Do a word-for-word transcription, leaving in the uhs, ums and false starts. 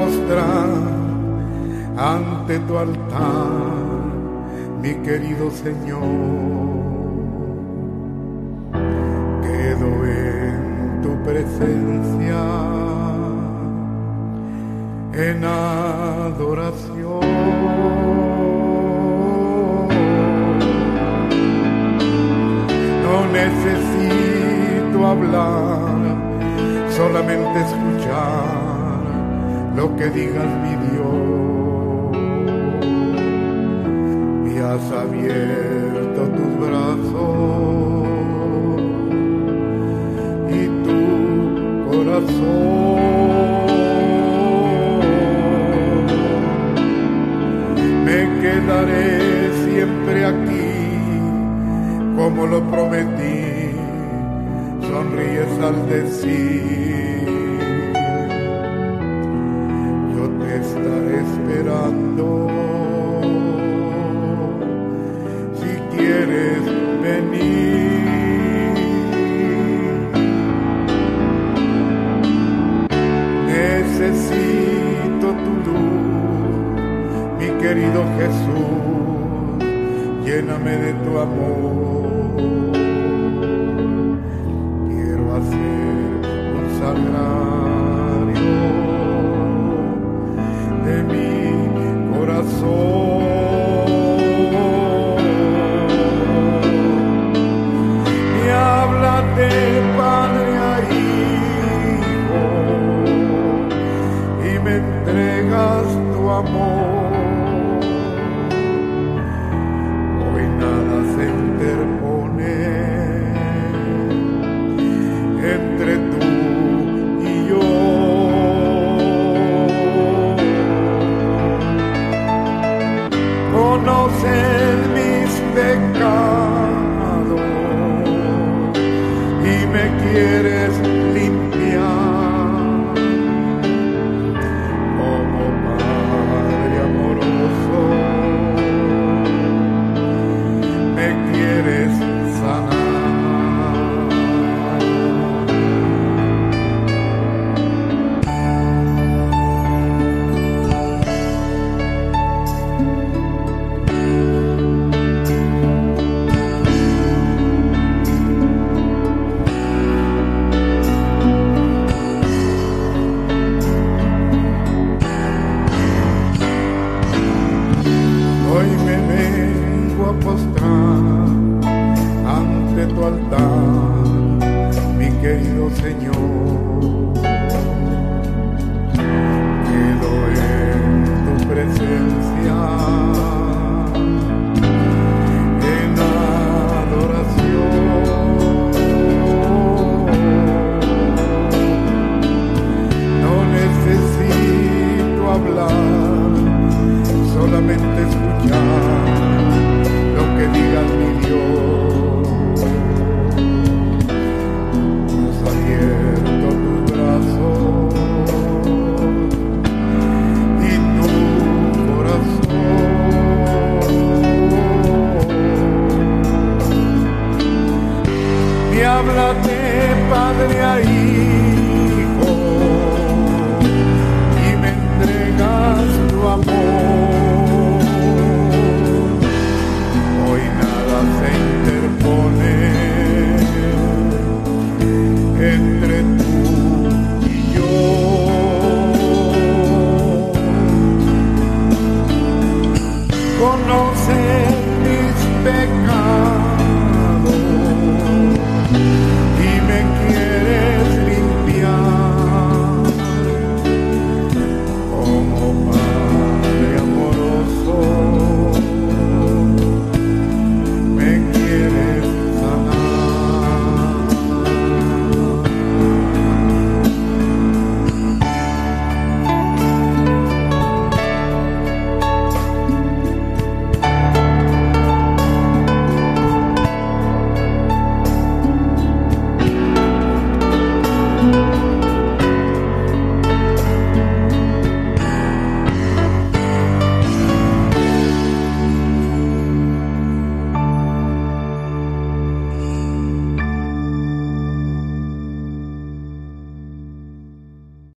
postrar ante tu altar, mi querido Señor. Quedo en tu presencia en adoración. No necesito hablar, solamente escuchar lo que digas, mi Dios. Y has abierto tus brazos y tu corazón. Me quedaré siempre aquí, como lo prometí. Sonríes al decir, yo te estaré esperando. Si quieres venir, necesito tu luz, mi querido Jesús, lléname de tu amor. Quiero hacer un sagrario de mi corazón. Y háblate, Padre a Hijo, y me entregas tu amor. Hoy nada se interpone entre tú y yo. Conoces mis pecados y me quieres limpiar. Como Padre amoroso, me quieres sanar. Hoy me vengo a postrar ante tu altar, mi querido Señor. Quedo en tu presencia en adoración. No necesito hablar, solamente escuchar lo que digas, mi Dios. Has abierto tus brazos y tu corazón. Y háblate, Padre, ahí